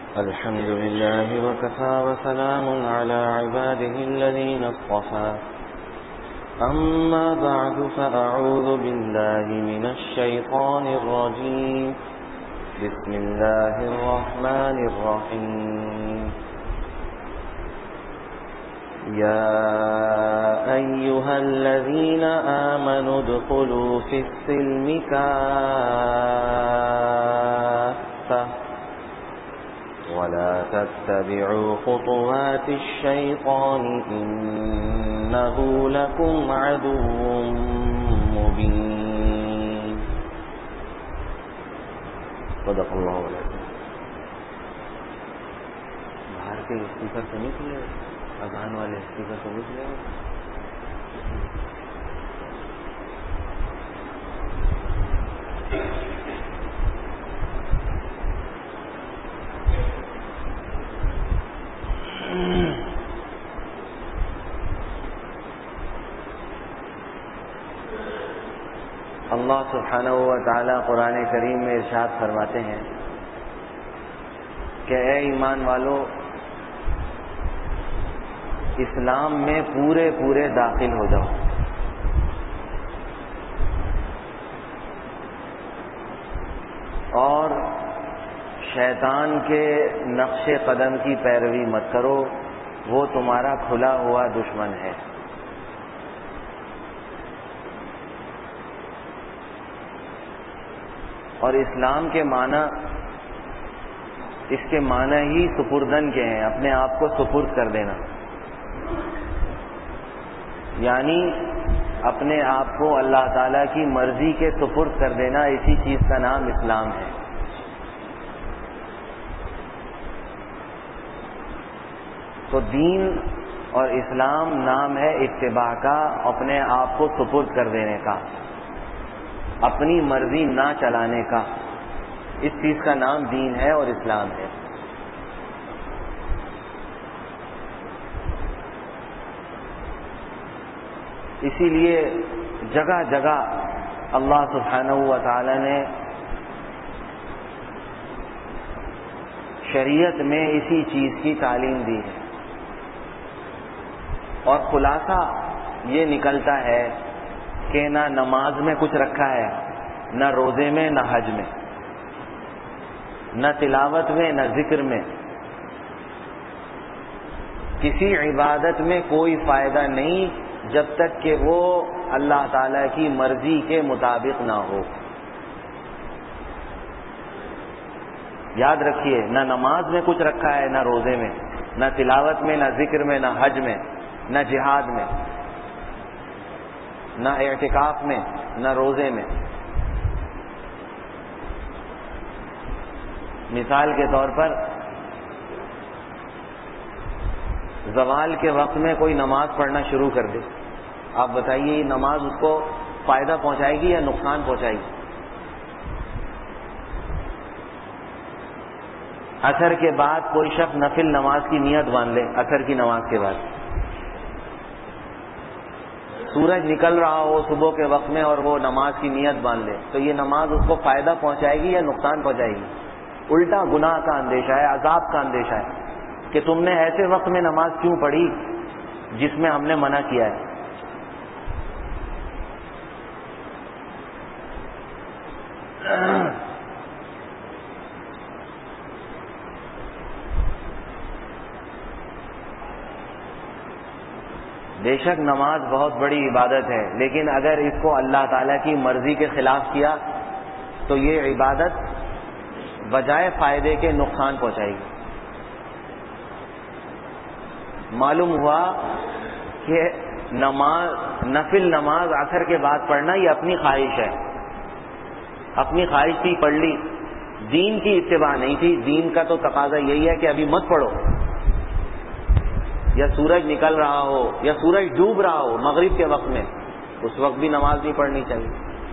الحمد لله وكفى وسلام على عباده الذين اصطفى أما بعد فأعوذ بالله من الشيطان الرجيم بسم الله الرحمن الرحيم يا أيها الذين آمنوا ادخلوا في السلم كافة ولا تتبعوا خطوات الشيطان إنه لكم عدو مبين صدق اللہ علیہ. باہر کے اسپیکر سے نکلے, اذان والے اسپیکر سے نکلے. اللہ سبحانہ و تعالی قرآن کریم میں ارشاد فرماتے ہیں کہ اے ایمان والو, اسلام میں پورے داخل ہو جاؤ اور شیطان کے نقش قدم کی پیروی مت کرو, وہ تمہارا کھلا ہوا دشمن ہے. اور اسلام کے معنی, اس کے معنی ہی سپردن کے ہیں, اپنے آپ کو سپرد کر دینا, یعنی اپنے آپ کو اللہ تعالیٰ کی مرضی کے سپرد کر دینا. اسی چیز کا نام اسلام ہے. تو دین اور اسلام نام ہے اتباع کا, اپنے آپ کو سپرد کر دینے کا, اپنی مرضی نہ چلانے کا. اس چیز کا نام دین ہے اور اسلام ہے. اسی لیے جگہ جگہ اللہ سبحانہ و تعالی نے شریعت میں اسی چیز کی تعلیم دی ہے. اور خلاصہ یہ نکلتا ہے کہ نہ نماز میں کچھ رکھا ہے, نہ روزے میں, نہ حج میں, نہ تلاوت میں, نہ ذکر میں. کسی عبادت میں کوئی فائدہ نہیں جب تک کہ وہ اللہ تعالی کی مرضی کے مطابق نہ ہو. یاد رکھیے, نہ نماز میں کچھ رکھا ہے, نہ روزے میں, نہ تلاوت میں, نہ ذکر میں, نہ حج میں, نہ جہاد میں, نہ اعتکاف میں, نہ روزے میں. مثال کے طور پر زوال کے وقت میں کوئی نماز پڑھنا شروع کر دے, آپ بتائیے یہ نماز اس کو فائدہ پہنچائے گی یا نقصان پہنچائے گی؟ عصر کے بعد کوئی شخص نفل نماز کی نیت باندھ لے, عصر کی نماز کے بعد سورج نکل رہا ہو صبح کے وقت میں اور وہ نماز کی نیت باندھ لے, تو یہ نماز اس کو فائدہ پہنچائے گی یا نقصان پہنچائے گی؟ الٹا گناہ کا اندیشہ ہے, عذاب کا اندیشہ ہے کہ تم نے ایسے وقت میں نماز کیوں پڑھی جس میں ہم نے منع کیا ہے. بے شک نماز بہت بڑی عبادت ہے, لیکن اگر اس کو اللہ تعالیٰ کی مرضی کے خلاف کیا تو یہ عبادت بجائے فائدے کے نقصان پہنچائے گی. معلوم ہوا کہ نفل نماز عصر کے بعد پڑھنا یہ اپنی خواہش ہے, اپنی خواہش تھی پڑھ لی, دین کی اتباع نہیں تھی. دین کا تو تقاضا یہی ہے کہ ابھی مت پڑھو, یا سورج نکل رہا ہو یا سورج ڈوب رہا ہو مغرب کے وقت میں, اس وقت بھی نماز نہیں پڑھنی چاہیے.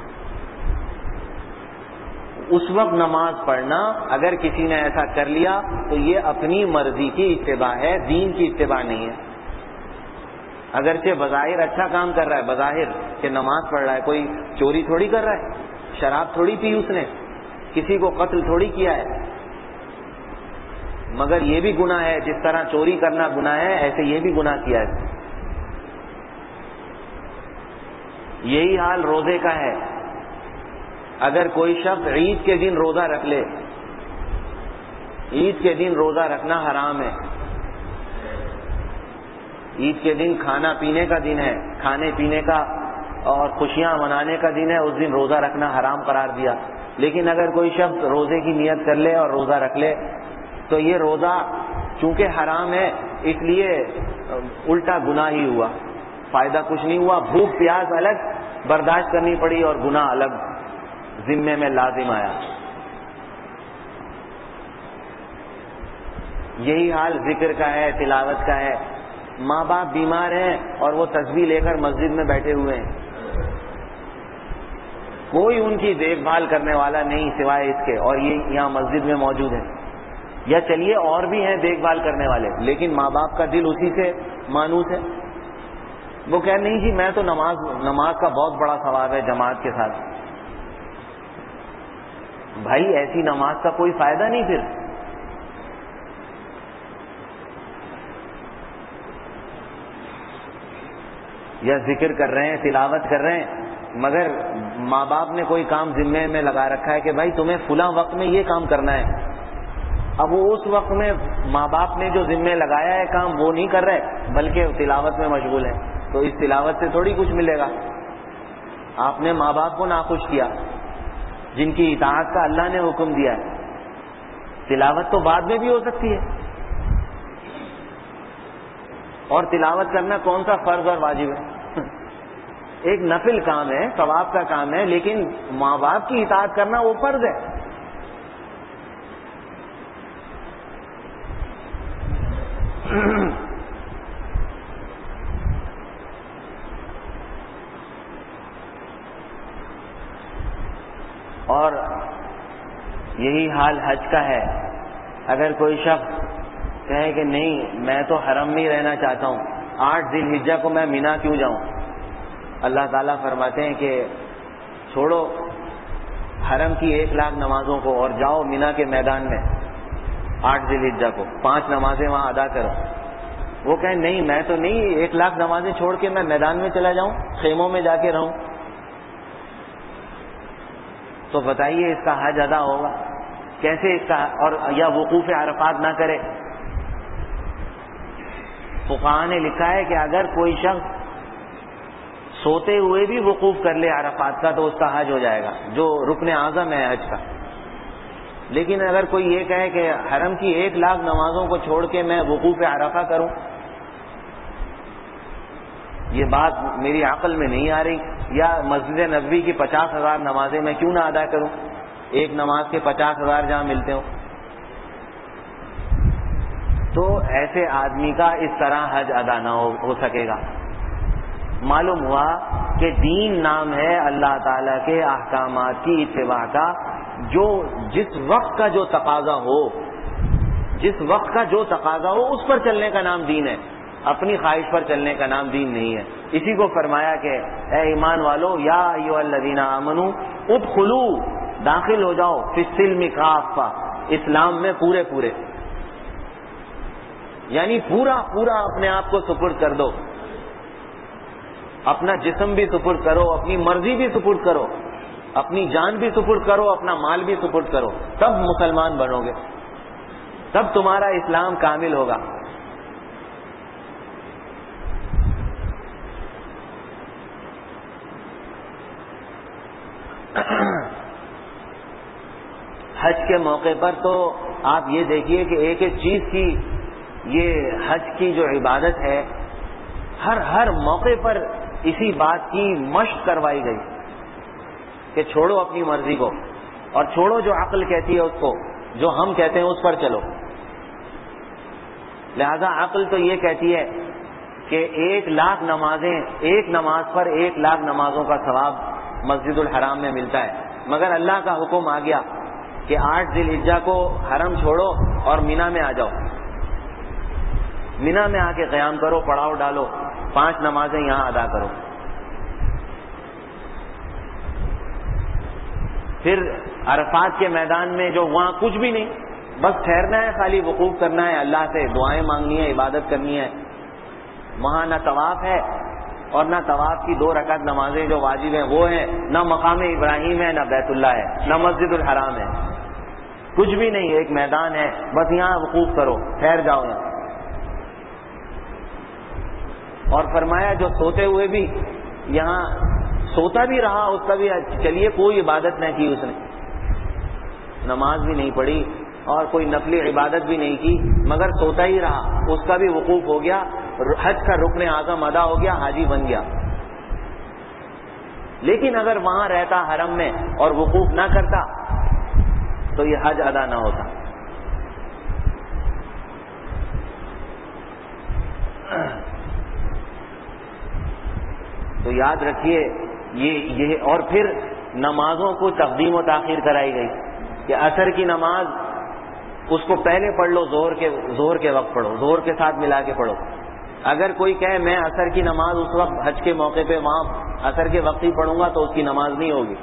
اس وقت نماز پڑھنا اگر کسی نے ایسا کر لیا تو یہ اپنی مرضی کی اتباع ہے, دین کی اتباع نہیں ہے. اگرچہ بظاہر اچھا کام کر رہا ہے, بظاہر کہ نماز پڑھ رہا ہے, کوئی چوری تھوڑی کر رہا ہے, شراب تھوڑی پی اس نے, کسی کو قتل تھوڑی کیا ہے, مگر یہ بھی گناہ ہے، جس طرح چوری کرنا گناہ ہے ایسے یہ بھی گناہ کیا ہے۔ یہی حال روزے کا ہے۔ اگر کوئی شخص عید کے دن روزہ رکھ لے، عید کے دن روزہ رکھنا حرام ہے، عید کے دن کھانا پینے کا دن ہے، کھانے پینے کا اور خوشیاں منانے کا دن ہے، اس دن روزہ رکھنا حرام قرار دیا۔ لیکن اگر کوئی شخص روزے کی نیت کر لے اور روزہ رکھ لے تو یہ روزہ چونکہ حرام ہے اس لیے الٹا گناہ ہی ہوا، فائدہ کچھ نہیں ہوا، بھوک پیاس الگ برداشت کرنی پڑی اور گناہ الگ ذمے میں لازم آیا۔ یہی حال ذکر کا ہے، تلاوت کا ہے۔ ماں باپ بیمار ہیں اور وہ تسبیح لے کر مسجد میں بیٹھے ہوئے ہیں، کوئی ان کی دیکھ بھال کرنے والا نہیں سوائے اس کے، اور یہ یہاں مسجد میں موجود ہیں، یا چلیے اور بھی ہیں دیکھ بھال کرنے والے، لیکن ماں باپ کا دل اسی سے مانوس ہے۔ وہ کہہ نہیں جی میں تو نماز کا بہت بڑا ثواب ہے جماعت کے ساتھ۔ بھائی ایسی نماز کا کوئی فائدہ نہیں پھر۔ یا ذکر کر رہے ہیں، تلاوت کر رہے ہیں، مگر ماں باپ نے کوئی کام ذمے میں لگا رکھا ہے کہ بھائی تمہیں فلاں وقت میں یہ کام کرنا ہے، اب وہ اس وقت میں ماں باپ نے جو ذمے لگایا ہے کام وہ نہیں کر رہے بلکہ تلاوت میں مشغول ہے، تو اس تلاوت سے تھوڑی کچھ ملے گا۔ آپ نے ماں باپ کو ناخوش کیا جن کی اطاعت کا اللہ نے حکم دیا ہے۔ تلاوت تو بعد میں بھی ہو سکتی ہے، اور تلاوت کرنا کون سا فرض اور واجب ہے؟ ایک نفل کام ہے، ثواب کا کام ہے، لیکن ماں باپ کی اطاعت کرنا وہ فرض ہے۔ اور یہی حال حج کا ہے۔ اگر کوئی شخص کہے کہ نہیں میں تو حرم میں ہی رہنا چاہتا ہوں، 8 ذی الحجہ کو میں مینا کیوں جاؤں؟ اللہ تعالیٰ فرماتے ہیں کہ چھوڑو حرم کی 1,00,000 نمازوں کو اور جاؤ مینا کے میدان میں 8 ذی الحجہ کو 5 نمازیں وہاں ادا کرو۔ وہ کہیں نہیں میں تو نہیں 1,00,000 نمازیں چھوڑ کے میں میدان میں چلا جاؤں، خیموں میں جا کے رہوں، تو بتائیے اس کا حج ادا ہوگا کیسے؟ اس کا اور یا وقوف عرفات نہ کرے۔ فقہاء نے لکھا ہے کہ اگر کوئی شخص سوتے ہوئے بھی وقوف کر لے عرفات کا تو اس کا حج ہو جائے گا، جو رکن اعظم ہے حج کا۔ لیکن اگر کوئی یہ کہے کہ حرم کی 1,00,000 نمازوں کو چھوڑ کے میں وقوف عرفہ کروں، یہ بات میری عقل میں نہیں آ رہی، یا مسجد نبوی کی 50,000 نمازیں میں کیوں نہ ادا کروں، ایک نماز کے 50,000 جہاں ملتے ہوں، تو ایسے آدمی کا اس طرح حج ادا نہ ہو سکے گا۔ معلوم ہوا کہ دین نام ہے اللہ تعالیٰ کے احکامات کی اتباع کا، جو جس وقت کا جو تقاضا ہو، جس وقت کا جو تقاضا ہو اس پر چلنے کا نام دین ہے، اپنی خواہش پر چلنے کا نام دین نہیں ہے۔ اسی کو فرمایا کہ اے ایمان والو یا ایھا الذین آمنوا ادخلوا، داخل ہو جاؤ فی السلم کافہ، اسلام میں پورے پورے، یعنی پورا پورا اپنے آپ کو سپرد کر دو، اپنا جسم بھی سپرد کرو، اپنی مرضی بھی سپرد کرو، اپنی جان بھی سپرد کرو، اپنا مال بھی سپرد کرو، تب مسلمان بنو گے، تب تمہارا اسلام کامل ہوگا۔ حج کے موقع پر تو آپ یہ دیکھیے کہ ایک ایک چیز کی، یہ حج کی جو عبادت ہے ہر موقع پر اسی بات کی مشق کروائی گئی کہ چھوڑو اپنی مرضی کو اور چھوڑو جو عقل کہتی ہے اس کو، جو ہم کہتے ہیں اس پر چلو۔ لہذا عقل تو یہ کہتی ہے کہ 1,00,000 نمازیں، ایک نماز پر 1,00,000 نمازوں کا ثواب مسجد الحرام میں ملتا ہے، مگر اللہ کا حکم آ گیا کہ 8 ذی الحجہ کو حرم چھوڑو اور مینا میں آ جاؤ، مینا میں آ کے قیام کرو، پڑاؤ ڈالو، 5 نمازیں یہاں ادا کرو۔ پھر عرفات کے میدان میں جو وہاں کچھ بھی نہیں، بس ٹھہرنا ہے، خالی وقوف کرنا ہے، اللہ سے دعائیں مانگنی ہے، عبادت کرنی ہے. وہاں نہ طواف ہے اور نہ طواف کی 2 رکعت نمازیں جو واجب ہیں وہ ہیں، نہ مقام ابراہیم ہے، نہ بیت اللہ ہے، نہ مسجد الحرام ہے، کچھ بھی نہیں. ایک میدان ہے، بس یہاں وقوف کرو، ٹھہر جاؤ یہاں. اور فرمایا جو سوتے ہوئے بھی یہاں سوتا بھی رہا اس کا بھی چلیے کوئی عبادت نہ کی، اس نے نماز بھی نہیں پڑھی اور کوئی نفلی عبادت بھی نہیں کی، مگر سوتا ہی رہا، اس کا بھی وقوف ہو گیا، حج کا رکن اعظم ادا ہو گیا، حاجی بن گیا. لیکن اگر وہاں رہتا حرم میں اور وقوف نہ کرتا تو یہ حج ادا نہ ہوتا. تو یاد رکھیے یہ اور پھر نمازوں کو تقدیم و تاخیر کرائی گئی کہ عصر کی نماز اس کو پہلے پڑھ لو، ظہر کے وقت پڑھو، ظہر کے ساتھ ملا کے پڑھو. اگر کوئی کہے میں عصر کی نماز اس وقت حج کے موقع پہ وہاں عصر کے وقت ہی پڑھوں گا تو اس کی نماز نہیں ہوگی.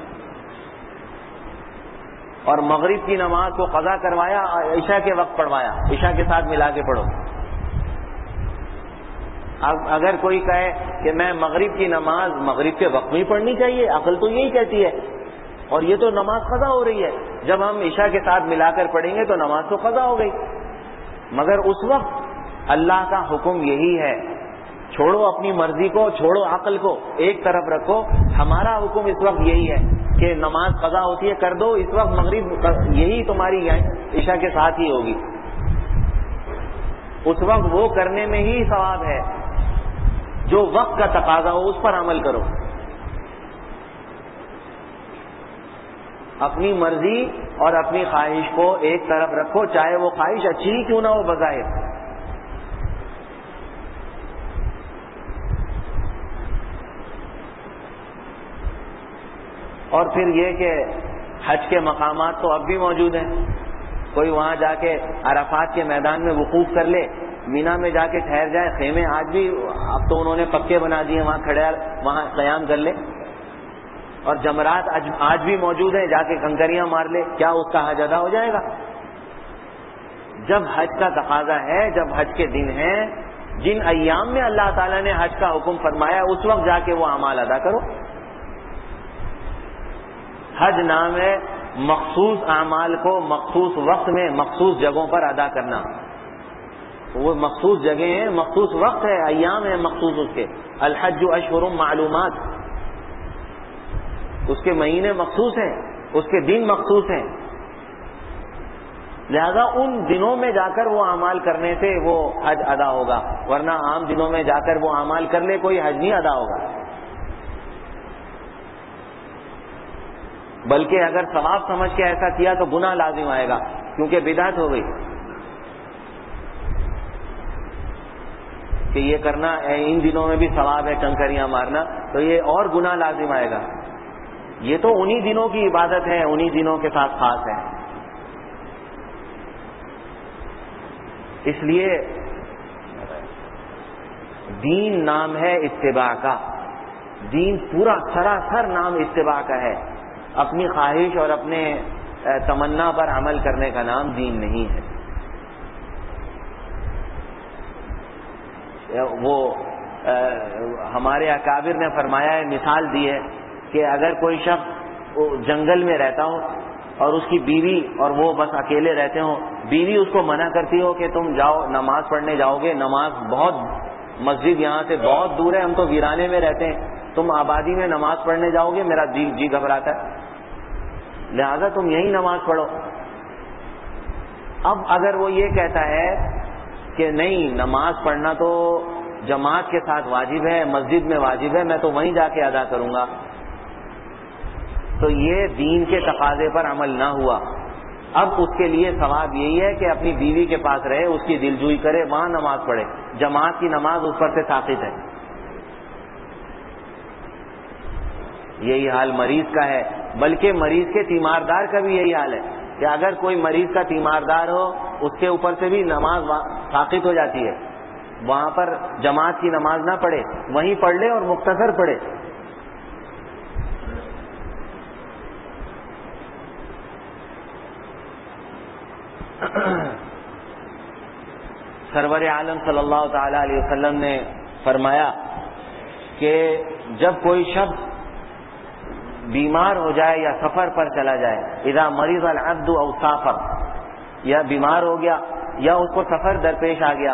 اور مغرب کی نماز کو قضا کروایا، عشاء کے وقت پڑھوایا، عشاء کے ساتھ ملا کے پڑھو. اب اگر کوئی کہے کہ میں مغرب کی نماز مغرب کے وقت میں ہی پڑھنی چاہیے، عقل تو یہی کہتی ہے، اور یہ تو نماز قضا ہو رہی ہے، جب ہم عشاء کے ساتھ ملا کر پڑھیں گے تو نماز تو قضا ہو گئی. مگر اس وقت اللہ کا حکم یہی ہے، چھوڑو اپنی مرضی کو، چھوڑو عقل کو، ایک طرف رکھو. ہمارا حکم اس وقت یہی ہے کہ نماز قضا ہوتی ہے کر دو، اس وقت مغرب یہی تمہاری عشاء کے ساتھ ہی ہوگی. اس وقت وہ کرنے میں ہی ثواب ہے جو وقت کا تقاضا ہو، اس پر عمل کرو. اپنی مرضی اور اپنی خواہش کو ایک طرف رکھو، چاہے وہ خواہش اچھی ہی کیوں نہ ہو بظاہر. اور پھر یہ کہ حج کے مقامات تو اب بھی موجود ہیں. کوئی وہاں جا کے عرفات کے میدان میں وقوف کر لے، مینا میں جا کے ٹھہر جائے، خیمے آج بھی اب تو انہوں نے پکے بنا دیے، وہاں کھڑے وہاں قیام کر لے. اور جمرات آج بھی موجود ہیں، جا کے کنکریاں مار لے، کیا اس کا حج ادا ہو جائے گا؟ جب حج کا تقاضا ہے، جب حج کے دن ہیں، جن ایام میں اللہ تعالیٰ نے حج کا حکم فرمایا اس وقت جا کے وہ اعمال ادا کرو. حج نام ہے مخصوص اعمال کو مخصوص وقت میں مخصوص جگہوں پر ادا کرنا. وہ مخصوص جگہ ہیں، مخصوص وقت ہے، ایام ہیں مخصوص اس کے. الحج اشہر معلومات، اس کے مہینے مخصوص ہیں، اس کے دن مخصوص ہیں. لہذا ان دنوں میں جا کر وہ اعمال کرنے سے وہ حج ادا ہوگا، ورنہ عام دنوں میں جا کر وہ اعمال کر لے کوئی حج نہیں ادا ہوگا. بلکہ اگر ثواب سمجھ کے ایسا کیا تو گناہ لازم آئے گا، کیونکہ بدعت ہو گئی کہ یہ کرنا ان دنوں میں بھی ثواب ہے کنکریاں مارنا، تو یہ اور گناہ لازم آئے گا. یہ تو انہی دنوں کی عبادت ہے، انہی دنوں کے ساتھ خاص ہے. اس لیے دین نام ہے اتباع کا، دین پورا سراسر نام اتباع کا ہے. اپنی خواہش اور اپنے تمنا پر عمل کرنے کا نام دین نہیں ہے. وہ ہمارے اکابر نے فرمایا ہے، مثال دی ہے کہ اگر کوئی شخص جنگل میں رہتا ہو اور اس کی بیوی اور وہ بس اکیلے رہتے ہوں، بیوی اس کو منع کرتی ہو کہ تم جاؤ نماز پڑھنے جاؤ گے، نماز بہت مسجد یہاں سے بہت دور ہے، ہم تو ویرانے میں رہتے ہیں، تم آبادی میں نماز پڑھنے جاؤ گے، میرا جی گھبراتا ہے، لہذا تم یہی نماز پڑھو. اب اگر وہ یہ کہتا ہے کہ نہیں نماز پڑھنا تو جماعت کے ساتھ واجب ہے، مسجد میں واجب ہے، میں تو وہیں جا کے ادا کروں گا، تو یہ دین کے تقاضے پر عمل نہ ہوا. اب اس کے لیے ثواب یہی ہے کہ اپنی بیوی کے پاس رہے، اس کی دلجوئی کرے، وہاں نماز پڑھے، جماعت کی نماز اس پر سے ثابت ہے. یہی حال مریض کا ہے، بلکہ مریض کے تیماردار کا بھی یہی حال ہے کہ اگر کوئی مریض کا تیماردار ہو اس کے اوپر سے بھی نماز ثابت ہو جاتی ہے، وہاں پر جماعت کی نماز نہ پڑھے، وہیں پڑھ لے اور مختصر پڑھے. سرور عالم صلی اللہ تعالی علیہ وسلم نے فرمایا کہ جب کوئی شخص بیمار ہو جائے یا سفر پر چلا جائے، اذا مریض العبد او سافر، یا بیمار ہو گیا یا اس کو سفر درپیش آ گیا،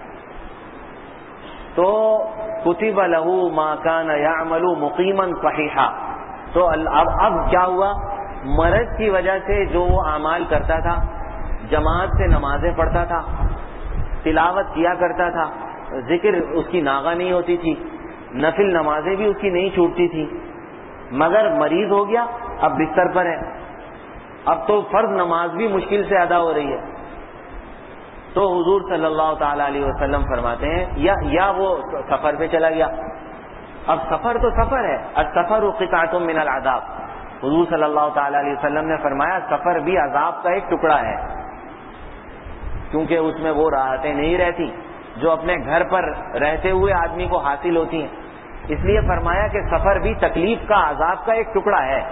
تو کتب له ما كان يعمل مقیما صحیحا، تو اب کیا ہوا، مرض کی وجہ سے جو وہ اعمال کرتا تھا، جماعت سے نمازیں پڑھتا تھا، تلاوت کیا کرتا تھا، ذکر اس کی ناغہ نہیں ہوتی تھی، نفل نمازیں بھی اس کی نہیں چھوٹتی تھی، مگر مریض ہو گیا، اب بستر پر ہے، اب تو فرض نماز بھی مشکل سے ادا ہو رہی ہے، تو حضور صلی اللہ تعالی علیہ وسلم فرماتے ہیں یا وہ سفر پہ چلا گیا، اب سفر تو سفر ہے، السفر قطعۃ من العذاب، حضور صلی اللہ تعالی علیہ وسلم نے فرمایا سفر بھی عذاب کا ایک ٹکڑا ہے، کیونکہ اس میں وہ راحتیں نہیں رہتی جو اپنے گھر پر رہتے ہوئے آدمی کو حاصل ہوتی ہیں، اس لیے فرمایا کہ سفر بھی تکلیف کا، عذاب کا ایک ٹکڑا ہے،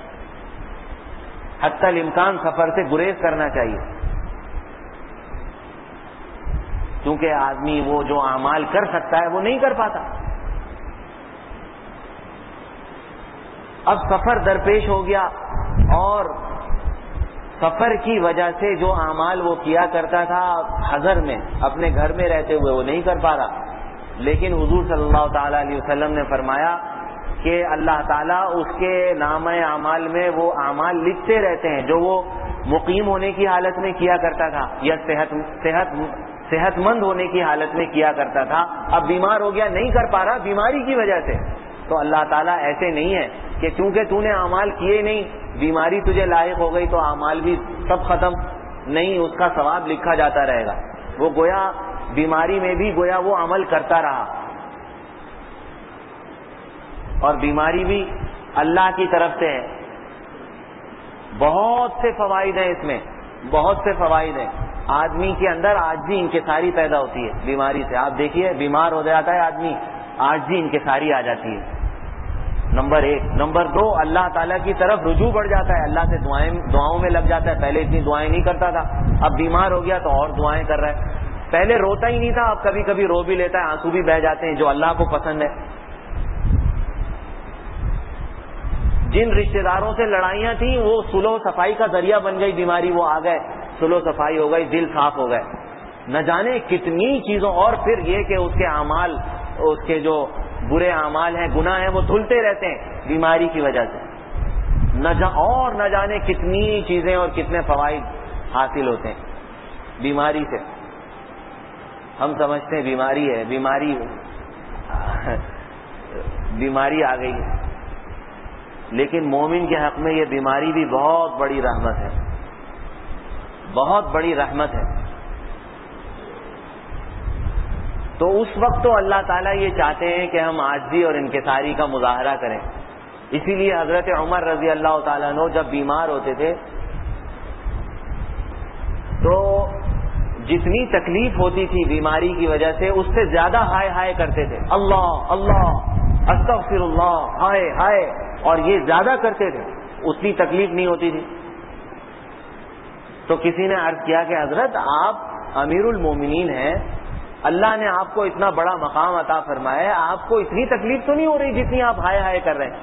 حتی الامکان سفر سے گریز کرنا چاہیے، کیونکہ آدمی وہ جو اعمال کر سکتا ہے وہ نہیں کر پاتا۔ اب سفر درپیش ہو گیا اور سفر کی وجہ سے جو اعمال وہ کیا کرتا تھا حضر میں، اپنے گھر میں رہتے ہوئے، وہ نہیں کر پا رہا، لیکن حضور صلی اللہ تعالی علیہ وسلم نے فرمایا کہ اللہ تعالیٰ اس کے نامہ اعمال میں وہ اعمال لکھتے رہتے ہیں جو وہ مقیم ہونے کی حالت میں کیا کرتا تھا یا صحت مند ہونے کی حالت میں کیا کرتا تھا، اب بیمار ہو گیا، نہیں کر پا رہا بیماری کی وجہ سے، تو اللہ تعالیٰ ایسے نہیں ہے کہ چونکہ تو نے اعمال کیے نہیں، بیماری تجھے لاحق ہو گئی تو اعمال بھی سب ختم، نہیں، اس کا ثواب لکھا جاتا رہے گا، وہ گویا بیماری میں بھی گویا وہ عمل کرتا رہا، اور بیماری بھی اللہ کی طرف سے ہے، بہت سے فوائد ہیں اس میں، بہت سے فوائد ہیں، آدمی کے اندر عاجزی انکساری پیدا ہوتی ہے بیماری سے، آپ دیکھیے بیمار ہو جاتا ہے آدمی، عاجزی انکساری آ جاتی ہے، نمبر 1، نمبر 2، اللہ تعالیٰ کی طرف رجوع بڑھ جاتا ہے، اللہ سے دعاؤں میں لگ جاتا ہے، پہلے اتنی دعائیں نہیں کرتا تھا، اب بیمار ہو گیا تو اور دعائیں کر رہا ہے، پہلے روتا ہی نہیں تھا، اب کبھی کبھی رو بھی لیتا ہے، آنسو بھی بہہ جاتے ہیں، جو اللہ کو پسند ہے۔ جن رشتہ داروں سے لڑائیاں تھیں وہ صلح و صفائی کا ذریعہ بن گئی، بیماری وہ آ گئے، صلح و صفائی ہو گئی، دل صاف ہو گئے، نہ جانے کتنی چیزوں، اور پھر یہ کہ اس کے اعمال، اس کے جو برے اعمال ہیں، گناہ ہیں، وہ دھلتے رہتے ہیں بیماری کی وجہ سے، اور نہ جانے کتنی چیزیں اور کتنے فوائد حاصل ہوتے ہیں بیماری سے۔ ہم سمجھتے ہیں بیماری ہے، بیماری آ گئی، لیکن مومن کے حق میں یہ بیماری بھی بہت بڑی رحمت ہے، بہت بڑی رحمت ہے۔ تو اس وقت تو اللہ تعالیٰ یہ چاہتے ہیں کہ ہم عاجزی اور انکساری کا مظاہرہ کریں، اسی لیے حضرت عمر رضی اللہ تعالیٰ عنہ جب بیمار ہوتے تھے تو جتنی تکلیف ہوتی تھی بیماری کی وجہ سے، اس سے زیادہ ہائے ہائے کرتے تھے، اللہ اللہ، استغفر اللہ، ہائے ہائے، اور یہ زیادہ کرتے تھے، اتنی تکلیف نہیں ہوتی تھی۔ تو کسی نے عرض کیا کہ حضرت آپ امیر المومنین ہیں، اللہ نے آپ کو اتنا بڑا مقام عطا فرمایا ہے، آپ کو اتنی تکلیف تو نہیں ہو رہی جتنی آپ ہائے ہائے کر رہے ہیں؟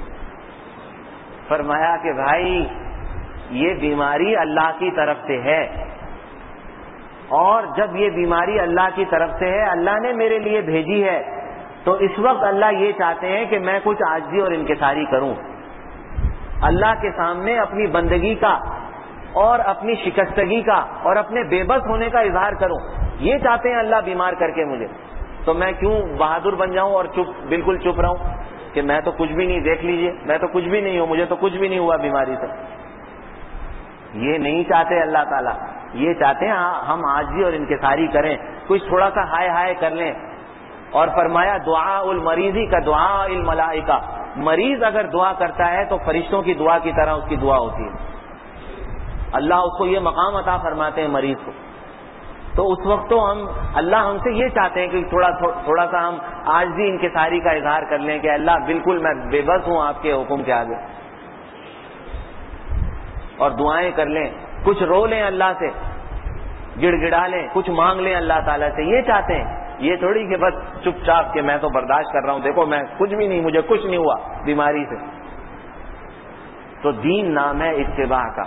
فرمایا کہ بھائی یہ بیماری اللہ کی طرف سے ہے، اور جب یہ بیماری اللہ کی طرف سے ہے، اللہ نے میرے لیے بھیجی ہے، تو اس وقت اللہ یہ چاہتے ہیں کہ میں کچھ عاجزی اور انکساری کروں، اللہ کے سامنے اپنی بندگی کا اور اپنی شکستگی کا اور اپنے بے بس ہونے کا اظہار کروں، یہ چاہتے ہیں اللہ بیمار کر کے مجھے، تو میں کیوں بہادر بن جاؤں اور بالکل چپ رہوں کہ میں تو کچھ بھی نہیں، دیکھ لیجئے میں تو کچھ بھی نہیں ہوں، مجھے تو کچھ بھی نہیں ہوا بیماری سے۔ یہ نہیں چاہتے اللہ تعالیٰ، یہ چاہتے ہیں ہم عاجزی اور انکساری کریں، کچھ تھوڑا سا ہائے ہائے کر لیں، اور فرمایا دعاء المریضی کا دعاء الملائکہ، مریض اگر دعا کرتا ہے تو فرشتوں کی دعا کی طرح اس کی دعا ہوتی ہے، اللہ اس کو یہ مقام عطا فرماتے ہیں مریض کو۔ تو اس وقت تو اللہ ہم سے یہ چاہتے ہیں کہ تھوڑا سا ہم عاجزی انکساری کا اظہار کر لیں کہ اللہ بالکل میں بے بس ہوں آپ کے حکم کے آگے، اور دعائیں کر لیں کچھ رو لیں اللہ سے، گڑ گڑا لیں، کچھ مانگ لیں اللہ تعالیٰ سے، یہ چاہتے ہیں. یہ تھوڑی کہ بس چپ چاپ کہ میں تو برداشت کر رہا ہوں، دیکھو میں کچھ بھی نہیں، مجھے کچھ نہیں ہوا بیماری سے. تو دین نام ہے اتباع کا،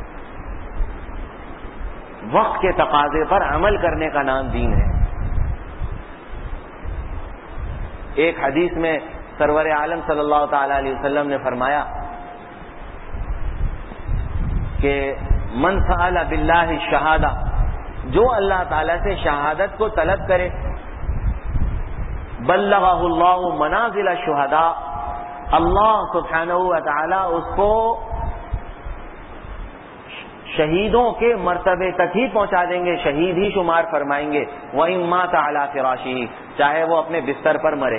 وقت کے تقاضے پر عمل کرنے کا نام دین ہے. ایک حدیث میں سرور عالم صلی اللہ تعالی علیہ وسلم نے فرمایا کہ من سأل باللہ الشہادہ، جو اللہ تعالیٰ سے شہادت کو طلب کرے، بلغہ اللہ منازل الشہداء، اللہ سبحانہ و تعالی اس کو شہیدوں کے مرتبے تک ہی پہنچا دیں گے، شہید ہی شمار فرمائیں گے. وَإِن مَاتَ عَلَىٰ فِرَاشِهِ، چاہے وہ اپنے بستر پر مرے.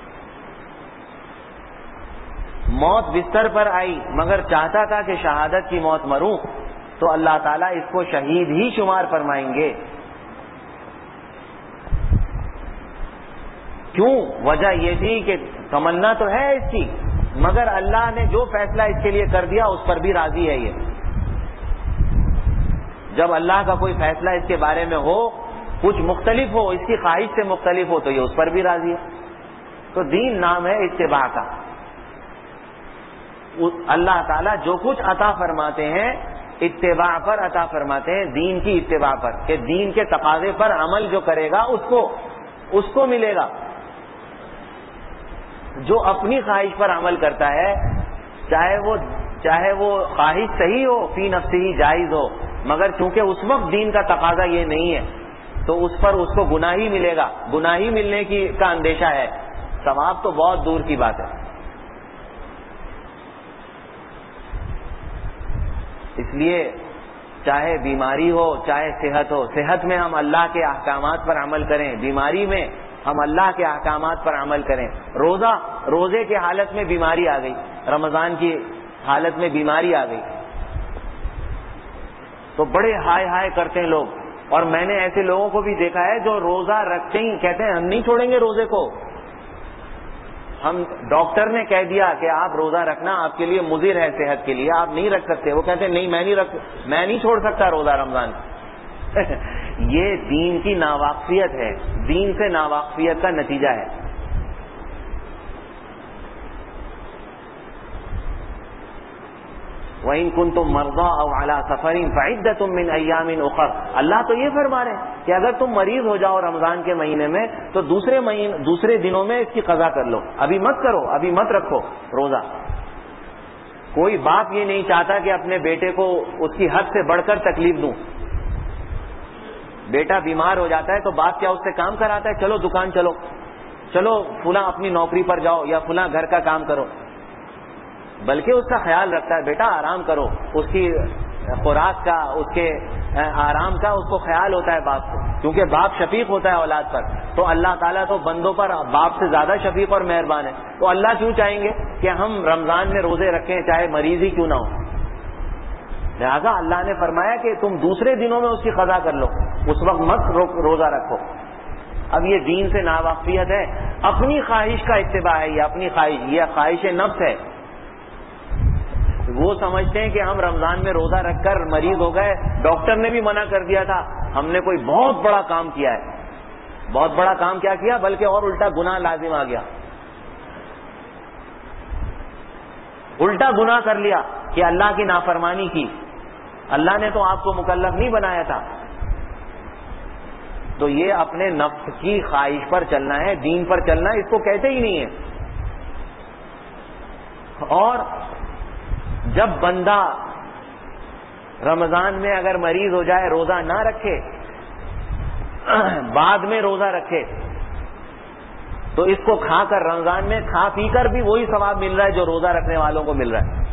موت بستر پر آئی مگر چاہتا تھا کہ شہادت کی موت مروں، تو اللہ تعالیٰ اس کو شہید ہی شمار فرمائیں گے. کیوں؟ وجہ یہ تھی کہ تمنا تو ہے اس کی، مگر اللہ نے جو فیصلہ اس کے لیے کر دیا اس پر بھی راضی ہے. یہ جب اللہ کا کوئی فیصلہ اس کے بارے میں ہو، کچھ مختلف ہو، اس کی خواہش سے مختلف ہو، تو یہ اس پر بھی راضی ہے. تو دین نام ہے اتباع کا. اللہ تعالیٰ جو کچھ عطا فرماتے ہیں اتباع پر عطا فرماتے ہیں، دین کی اتباع پر، کہ دین کے تقاضے پر عمل جو کرے گا اس کو ملے گا. جو اپنی خواہش پر عمل کرتا ہے، چاہے وہ خواہش صحیح ہو، فی نفسہ ہی جائز ہو، مگر چونکہ اس وقت دین کا تقاضا یہ نہیں ہے، تو اس پر اس کو گناہ ہی ملے گا. گناہ ہی ملنے کا اندیشہ ہے، ثواب تو بہت دور کی بات ہے. اس لیے چاہے بیماری ہو چاہے صحت ہو، صحت میں ہم اللہ کے احکامات پر عمل کریں، بیماری میں ہم اللہ کے احکامات پر عمل کریں. روزے کے حالت میں بیماری آ گئی، رمضان کی حالت میں بیماری آ گئی، تو بڑے ہائے ہائے کرتے ہیں لوگ. اور میں نے ایسے لوگوں کو بھی دیکھا ہے جو روزہ رکھتے ہی کہتے ہیں ہم نہیں چھوڑیں گے روزے کو، ہم ڈاکٹر نے کہہ دیا کہ آپ روزہ رکھنا آپ کے لیے مضر ہے، صحت کے لیے آپ نہیں رکھ سکتے. وہ کہتے ہیں نہیں میں نہیں چھوڑ سکتا روزہ رمضان. یہ دین کی ناواقفیت ہے، دین سے ناواقفیت کا نتیجہ ہے. وَإِن كُنتُم مَّرْضَىٰ أَوْ عَلَىٰ سَفَرٍ فَعِدَّةٌ مِّنْ أَيَّامٍ أُخَرَ. اللہ تو یہ فرما رہے ہیں کہ اگر تم مریض ہو جاؤ رمضان کے مہینے میں تو دوسرے دنوں میں اس کی قضا کر لو، ابھی مت کرو، ابھی مت رکھو روزہ. کوئی باپ یہ نہیں چاہتا کہ اپنے بیٹے کو اس کی حد سے بڑھ کر تکلیف دوں. بیٹا بیمار ہو جاتا ہے تو باپ کیا اس سے کام کراتا ہے؟ چلو دکان چلو فلاں اپنی نوکری پر جاؤ یا فلاں گھر کا کام کرو، بلکہ اس کا خیال رکھتا ہے، بیٹا آرام کرو، اس کی خوراک کا، اس کے آرام کا اس کو خیال ہوتا ہے باپ کو، کیونکہ باپ شفیق ہوتا ہے اولاد پر. تو اللہ تعالیٰ تو بندوں پر باپ سے زیادہ شفیق اور مہربان ہے. تو اللہ کیوں چاہیں گے کہ ہم رمضان میں روزے رکھیں چاہے مریض ہی کیوں نہ ہو؟ لہذا اللہ نے فرمایا کہ تم دوسرے دنوں میں اس کی قضا کر لو، اس وقت مت روزہ رکھو. اب یہ دین سے ناواقفیت ہے، اپنی خواہش کا اتباع ہے. یہ اپنی خواہش، یہ خواہش نفس ہے. وہ سمجھتے ہیں کہ ہم رمضان میں روزہ رکھ کر مریض ہو گئے، ڈاکٹر نے بھی منع کر دیا تھا، ہم نے کوئی بہت بڑا کام کیا ہے. بہت بڑا کام کیا کیا، بلکہ اور الٹا گناہ لازم آ گیا، الٹا گناہ کر لیا کہ اللہ کی نافرمانی کی. اللہ نے تو آپ کو مکلف نہیں بنایا تھا. تو یہ اپنے نفس کی خواہش پر چلنا ہے، دین پر چلنا اس کو کہتے ہی نہیں ہے. اور جب بندہ رمضان میں اگر مریض ہو جائے، روزہ نہ رکھے، بعد میں روزہ رکھے، تو اس کو کھا کر، رمضان میں کھا پی کر بھی وہی ثواب مل رہا ہے جو روزہ رکھنے والوں کو مل رہا ہے.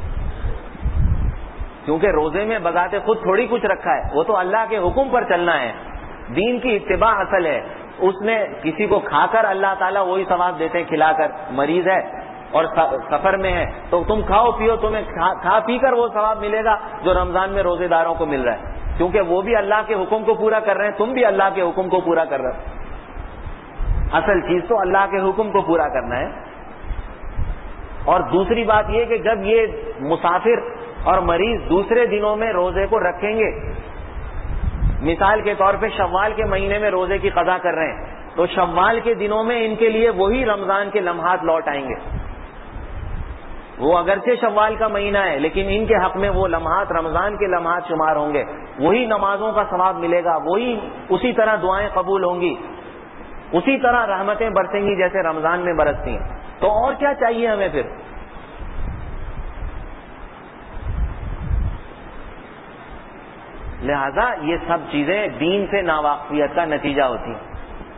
کیونکہ روزے میں بذات خود تھوڑی کچھ رکھا ہے، وہ تو اللہ کے حکم پر چلنا ہے. دین کی اتباع اصل ہے. اس نے کسی کو کھا کر اللہ تعالیٰ وہی ثواب دیتے ہیں کھلا کر. مریض ہے اور سفر میں ہے تو تم کھاؤ پیو، تمہیں کھا پی کر وہ ثواب ملے گا جو رمضان میں روزے داروں کو مل رہا ہے، کیونکہ وہ بھی اللہ کے حکم کو پورا کر رہے ہیں، تم بھی اللہ کے حکم کو پورا کر رہے ہو. اصل چیز تو اللہ کے حکم کو پورا کرنا ہے. اور دوسری بات یہ کہ جب یہ مسافر اور مریض دوسرے دنوں میں روزے کو رکھیں گے، مثال کے طور پہ شوال کے مہینے میں روزے کی قضا کر رہے ہیں، تو شوال کے دنوں میں ان کے لیے وہی رمضان کے لمحات لوٹ آئیں گے. وہ اگرچہ شوال کا مہینہ ہے لیکن ان کے حق میں وہ لمحات رمضان کے لمحات شمار ہوں گے، وہی نمازوں کا ثواب ملے گا، وہی اسی طرح دعائیں قبول ہوں گی، اسی طرح رحمتیں برسیں گی جیسے رمضان میں برستی ہیں. تو اور کیا چاہیے ہمیں پھر؟ لہذا یہ سب چیزیں دین سے ناواقفیت کا نتیجہ ہوتی ہیں.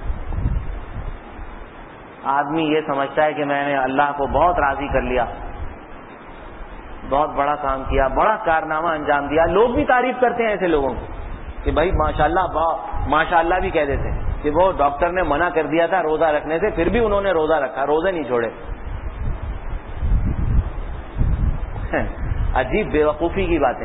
آدمی یہ سمجھتا ہے کہ میں نے اللہ کو بہت راضی کر لیا، بہت بڑا کام کیا، بڑا کارنامہ انجام دیا. لوگ بھی تعریف کرتے ہیں ایسے لوگوں کو کہ بھائی ماشاء اللہ بھی کہہ دیتے ہیں کہ وہ ڈاکٹر نے منع کر دیا تھا روزہ رکھنے سے، پھر بھی انہوں نے روزہ رکھا، روزے نہیں چھوڑے. عجیب بیوقوفی کی باتیں.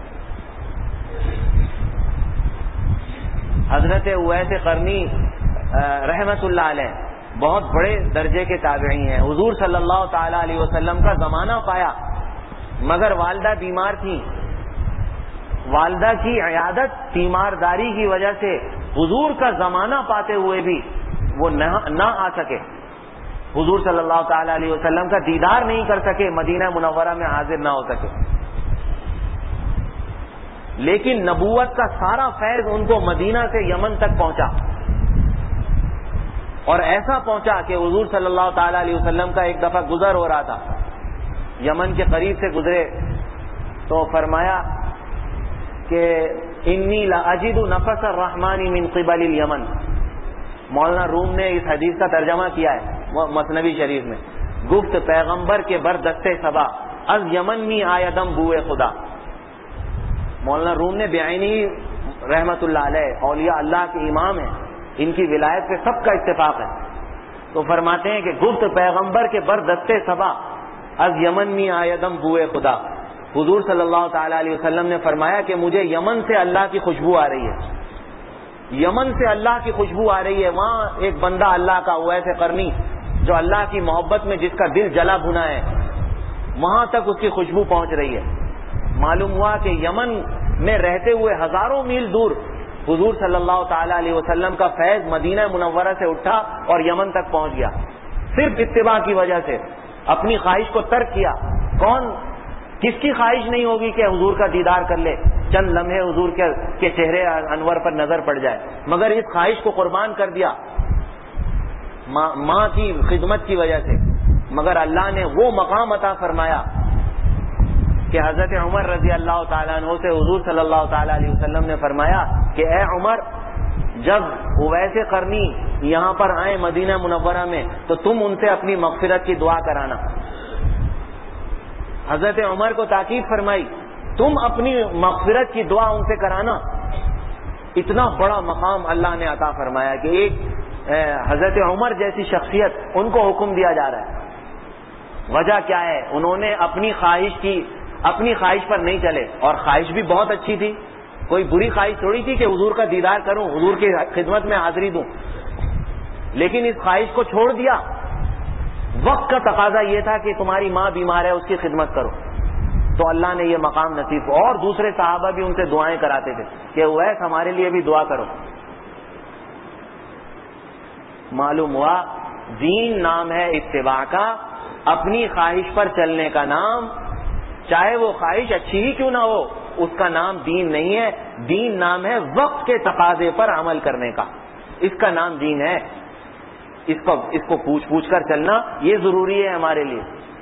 حضرت اویس قرنی رحمت اللہ علیہ بہت بڑے درجے کے تابعی ہیں، حضور صلی اللہ تعالی علیہ وسلم کا زمانہ پایا مگر والدہ بیمار تھیں. والدہ کی عیادت تیمارداری کی وجہ سے حضور کا زمانہ پاتے ہوئے بھی وہ نہ آ سکے، حضور صلی اللہ تعالی علیہ وسلم کا دیدار نہیں کر سکے، مدینہ منورہ میں حاضر نہ ہو سکے. لیکن نبوت کا سارا فیض ان کو مدینہ سے یمن تک پہنچا، اور ایسا پہنچا کہ حضور صلی اللہ تعالی علیہ وسلم کا ایک دفعہ گزر ہو رہا تھا، یمن کے قریب سے گزرے تو فرمایا کہ انی لاجد نفس الرحمن من قبل الیمن. مولانا روم نے اس حدیث کا ترجمہ کیا ہے مثنوی شریف میں، گفت پیغمبر کے بردستے صبا از یمن می آیدم بوئے خدا. مولانا روم نے بعینی رحمت اللہ علیہ اولیاء اللہ کے امام ہیں، ان کی ولایت پہ سب کا اتفاق ہے. تو فرماتے ہیں کہ گفت پیغمبر کے بردستے صبا از یمن می آیدم بوئے خدا. حضور صلی اللہ تعالی علیہ وسلم نے فرمایا کہ مجھے یمن سے اللہ کی خوشبو آ رہی ہے، یمن سے اللہ کی خوشبو آ رہی ہے. وہاں ایک بندہ اللہ کا اویس قرنی جو اللہ کی محبت میں جس کا دل جلا بھنا ہے، وہاں تک اس کی خوشبو پہنچ رہی ہے. معلوم ہوا کہ یمن میں رہتے ہوئے ہزاروں میل دور حضور صلی اللہ تعالی علیہ وسلم کا فیض مدینہ منورہ سے اٹھا اور یمن تک پہنچ گیا، صرف اتباع کی وجہ سے. اپنی خواہش کو ترک کیا. کس کی خواہش نہیں ہوگی کہ حضور کا دیدار کر لے، چند لمحے حضور کے چہرے انور پر نظر پڑ جائے، مگر اس خواہش کو قربان کر دیا ماں کی خدمت کی وجہ سے. مگر اللہ نے وہ مقام عطا فرمایا کہ حضرت عمر رضی اللہ تعالیٰ عنہ سے حضور صلی اللہ تعالیٰ علیہ وسلم نے فرمایا کہ اے عمر، جب اویس قرنی یہاں پر آئے مدینہ منورہ میں تو تم ان سے اپنی مغفرت کی دعا کرانا. حضرت عمر کو تاکید فرمائی، تم اپنی مغفرت کی دعا ان سے کرانا. اتنا بڑا مقام اللہ نے عطا فرمایا کہ ایک حضرت عمر جیسی شخصیت ان کو حکم دیا جا رہا ہے. وجہ کیا ہے؟ انہوں نے اپنی خواہش پر نہیں چلے، اور خواہش بھی بہت اچھی تھی، کوئی بری خواہش تھوڑی تھی کہ حضور کا دیدار کروں، حضور کی خدمت میں حاضری دوں. لیکن اس خواہش کو چھوڑ دیا. وقت کا تقاضا یہ تھا کہ تمہاری ماں بیمار ہے، اس کی خدمت کرو، تو اللہ نے یہ مقام نصیب. اور دوسرے صحابہ بھی ان سے دعائیں کراتے تھے کہ اویس ہمارے لیے بھی دعا کرو. معلوم ہوا دین نام ہے اتباع کا، اپنی خواہش پر چلنے کا نام، چاہے وہ خواہش اچھی ہی کیوں نہ ہو، اس کا نام دین نہیں ہے. دین نام ہے وقت کے تقاضے پر عمل کرنے کا، اس کا نام دین ہے. اس کو پوچھ کر چلنا یہ ضروری ہے ہمارے لیے.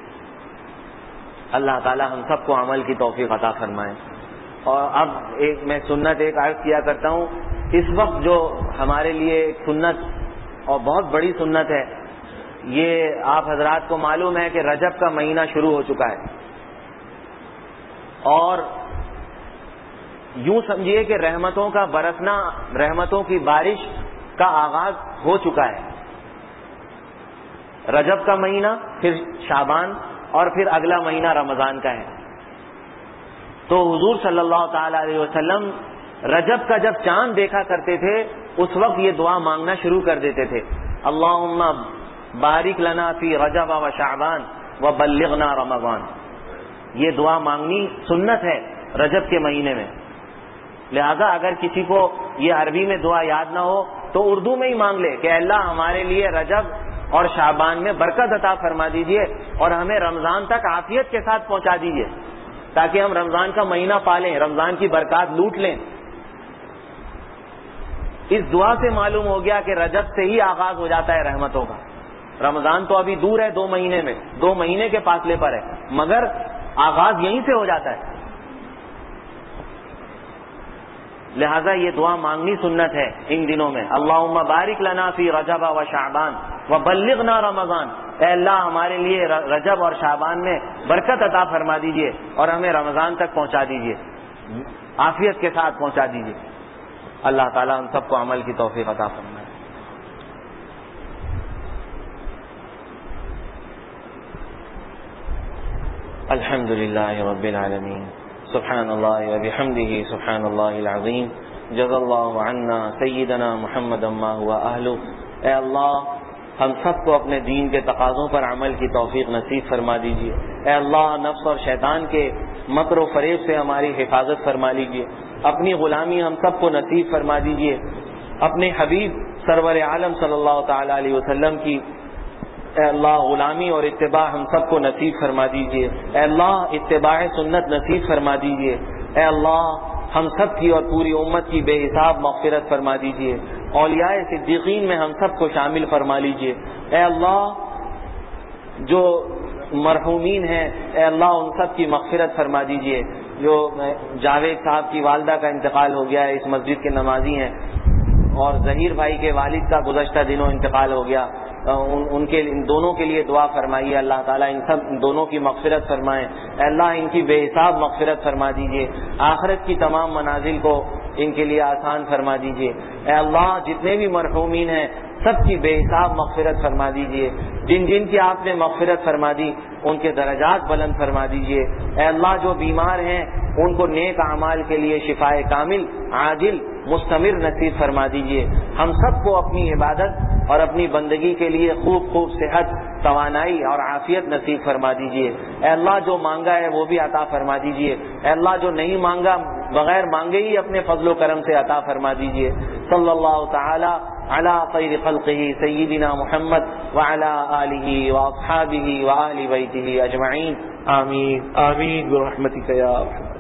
اللہ تعالی ہم سب کو عمل کی توفیق عطا فرمائے. اور اب میں سنت عرض کیا کرتا ہوں. اس وقت جو ہمارے لیے ایک سنت اور بہت بڑی سنت ہے، یہ آپ حضرات کو معلوم ہے کہ رجب کا مہینہ شروع ہو چکا ہے، اور یوں سمجھیے کہ رحمتوں کا برسنا، رحمتوں کی بارش کا آغاز ہو چکا ہے. رجب کا مہینہ، پھر شعبان، اور پھر اگلا مہینہ رمضان کا ہے. تو حضور صلی اللہ تعالی علیہ وسلم رجب کا جب چاند دیکھا کرتے تھے اس وقت یہ دعا مانگنا شروع کر دیتے تھے، اللہم بارک لنا فی رجب و شعبان و بلغنا رمضان. یہ دعا مانگنی سنت ہے رجب کے مہینے میں. لہذا اگر کسی کو یہ عربی میں دعا یاد نہ ہو تو اردو میں ہی مانگ لے کہ اللہ ہمارے لیے رجب اور شعبان میں برکت عطا فرما دیجئے اور ہمیں رمضان تک عافیت کے ساتھ پہنچا دیجئے تاکہ ہم رمضان کا مہینہ پالیں, رمضان کی برکات لوٹ لیں. اس دعا سے معلوم ہو گیا کہ رجب سے ہی آغاز ہو جاتا ہے رحمتوں کا. رمضان تو ابھی دور ہے, 2 مہینے میں, 2 مہینے کے فاصلے پر ہے, مگر آغاز یہیں سے ہو جاتا ہے. لہذا یہ دعا مانگنی سنت ہے ان دنوں میں. اللہم بارک لنا فی رجب و شعبان وبلغنا رمضان. اے اللہ ہمارے لیے رجب اور شعبان میں برکت عطا فرما دیجئے اور ہمیں رمضان تک پہنچا دیجئے, عافیت کے ساتھ پہنچا دیجئے. اللہ تعالیٰ ہم سب کو عمل کی توفیق عطا فرمائے. الحمد للہ رب العالمین. سبحان اللہ وبحمدہ سبحان اللہ العظیم. جزا اللہ عنا سیدنا محمد ما هو اہلہ. اے اللہ ہم سب کو اپنے دین کے تقاضوں پر عمل کی توفیق نصیب فرما دیجیے. اے اللہ نفس اور شیطان کے مکر و فریب سے ہماری حفاظت فرما لیجیے. اپنی غلامی ہم سب کو نصیب فرما دیجیے. اپنے حبیب سرور عالم صلی اللہ تعالی علیہ وسلم کی اے اللہ غلامی اور اتباع ہم سب کو نصیب فرما دیجیے. اے اللہ اتباع سنت نصیب فرما دیجیے. اے اللہ ہم سب کی اور پوری امت کی بے حساب مغفرت فرما دیجیے. اولیاء صدیقین میں ہم سب کو شامل فرما لیجیے. اے اللہ جو مرحومین ہیں اے اللہ ان سب کی مغفرت فرما دیجیے. جو جاوید صاحب کی والدہ کا انتقال ہو گیا ہے, اس مسجد کے نمازی ہیں, اور ظہیر بھائی کے والد کا گزشتہ دنوں انتقال ہو گیا, ان دونوں کے لیے دعا فرمائیے. اللہ تعالیٰ ان سب دونوں کی مغفرت فرمائے. اے اللہ ان کی بے حساب مغفرت فرما دیجیے. آخرت کی تمام منازل کو ان کے لیے آسان فرما دیجیے. اے اللہ جتنے بھی مرحومین ہیں سب کی بے حساب مغفرت فرما دیجیے. جن جن کی آپ نے مغفرت فرما دی ان کے درجات بلند فرما دیجیے. اے اللہ جو بیمار ہیں ان کو نیک اعمال کے لیے شفائے کامل عاجل مستمر نصیب فرما دیجیے. ہم سب کو اپنی عبادت اور اپنی بندگی کے لیے خوب صحت, توانائی اور عافیت نصیب فرما دیجیے. اے اللہ جو مانگا ہے وہ بھی عطا فرما دیجیے. اے اللہ جو نہیں مانگا بغیر مانگے ہی اپنے فضل و کرم سے عطا فرما دیجیے. صلی اللہ تعالی علی خیر خلقہ سیدنا محمد وعلی آلہ واصحابہ وآل بیتہ اجمعین. آمین آمین برحمتک یا ارحم.